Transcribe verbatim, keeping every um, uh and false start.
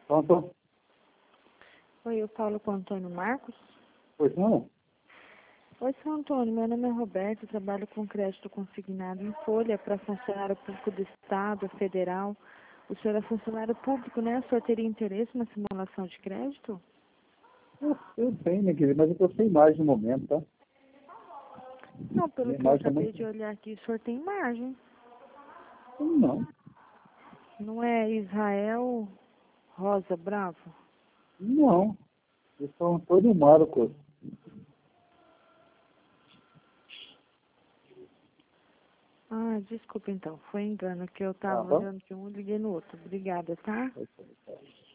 Pronto? Oi, eu falo com o Antônio Marcos. Pois não? Oi, seu Antônio, meu nome é Roberto, eu trabalho com crédito consignado em folha para funcionário público do Estado, federal. O senhor é funcionário público, né? O senhor teria interesse na simulação de crédito? Eu, eu tenho, minha querida, mas eu estou sem imagem no momento, tá? Não, pelo Minha que eu imagem está acabei muito... de olhar aqui, o senhor tem margem. Não, Não é Israel Rosa Bravo? não. Eu sou Antônio Marcos. Ah, desculpa então, foi engano, que eu estava Aham. olhando de um e liguei no outro. Obrigada, tá? Pois é, tá.